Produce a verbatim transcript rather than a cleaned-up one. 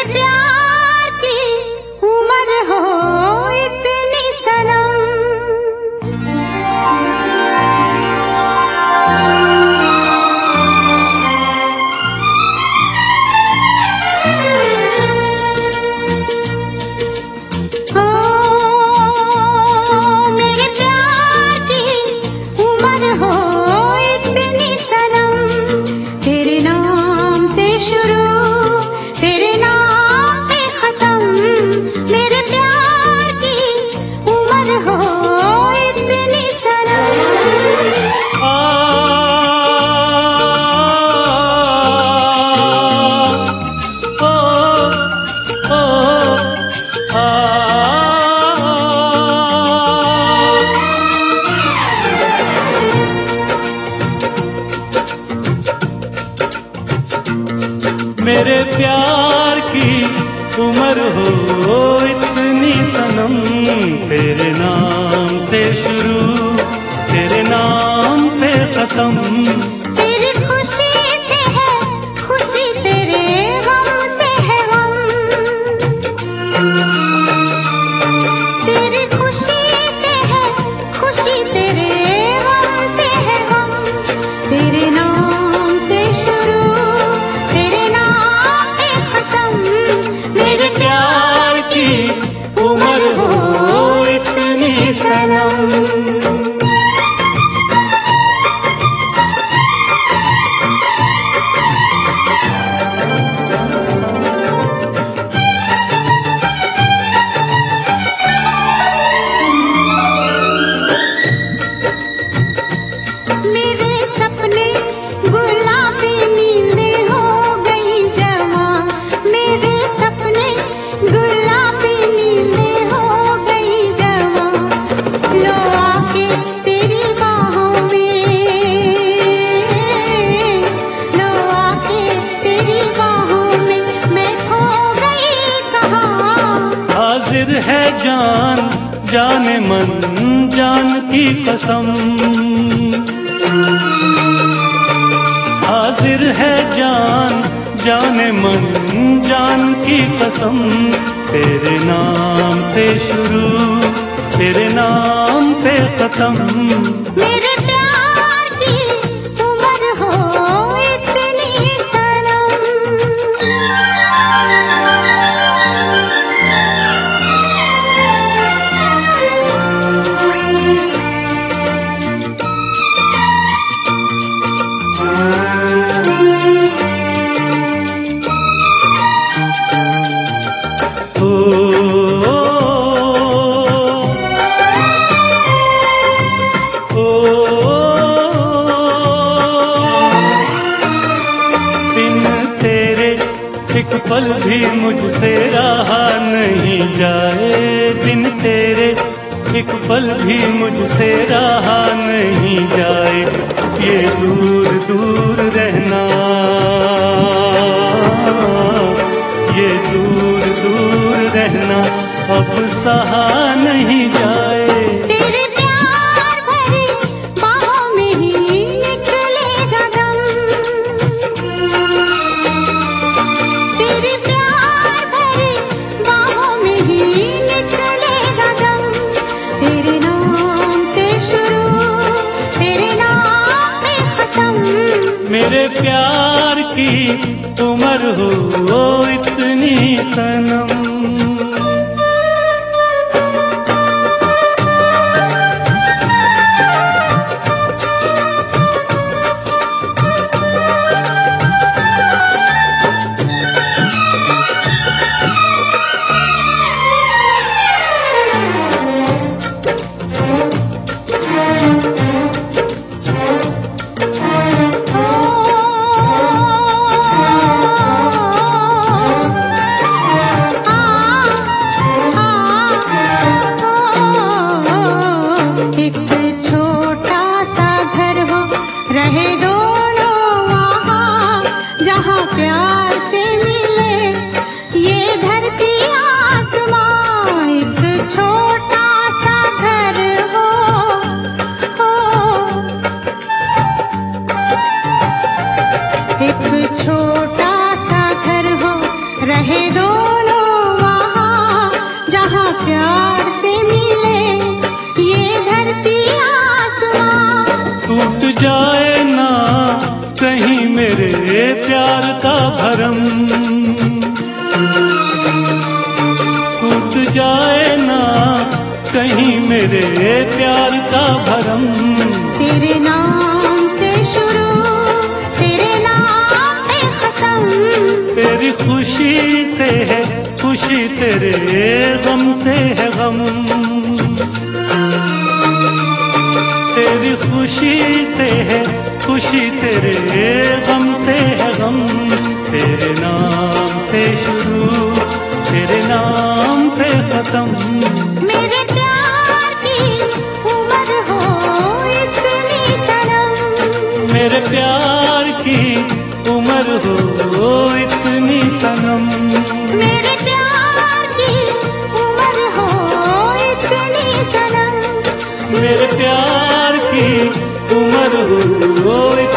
प्यार की उम्र हो इतनी सनम, ओ मेरे प्यार की उम्र हो इतनी सनम, तेरे नाम से शुरू तेरे नाम पे खत्म, मेरे प्यार की उम्र हो इतनी सनम। आ, ओ, ओ, आ, मेरे प्यार की उम्र हो इतनी सनम, तेरे नाम से शुरू तेरे नाम पे खत्म, तेरी खुशी से है खुशी तेरे गम से है गम, तेरी खुशी से है खुशी तेरे गम से है गम, तेरे नाम से शुरू तेरे नाम पे खत्म, मेरे प्यार की उम्र हो इतनी सनम। मेरे सपने गुलाबी नींदें हो गई जवां, मेरे सपने गुलाबी नींदें हो गई जवां, लो आके तेरी बाहों में, लो आके तेरी बाहों में मैं खो गई कहाँ। हाजिर है जान जाने मन जान की कसम, हाजिर है जान जाने मन जान की कसम, तेरे नाम से शुरू तेरे नाम पे खत्म, मेरे प्यार की उम्र हो इतनी सनम। ओ, ओ, बिन तेरे एक पल भी मुझसे रहा नहीं जाए, बिन तेरे एक पल भी मुझसे रहा नहीं जाए, ये दूर दूर रहना, ये दूर दूर रहना अब सहा नहीं जाए, तेरे प्यार भरी बाहों में ही निकलेगा दम, तेरे प्यार भरी बाहों में ही निकलेगा दम, तेरे नाम से शुरू तेरे नाम पे खत्म, मेरे प्यार की उम्र हो इतनी सनम। एक छोटा सा घर हो रहे दोनों वहाँ, जहाँ प्यार से मिले ये धरती आसमां, एक छोटा सा घर हो, हो एक छोटा सा घर हो रहे दो मेरे प्यार का भरम टूट जाए ना कहीं मेरे प्यार का भरम। तेरे नाम से शुरू तेरे नाम पे खत्म, तेरी खुशी से है खुशी तेरे गम से है गम। तेरी खुशी से है खुशी तेरे गम से है गम। तेरे नाम से शुरू तेरे नाम पे खत्म। मेरे प्यार की उम्र हो इतनी सनम, मेरे प्यार की उम्र हो इतनी सनम। मेरे प्यार की उम्र हो इतनी सनम, मेरे प्यार की उम्र हो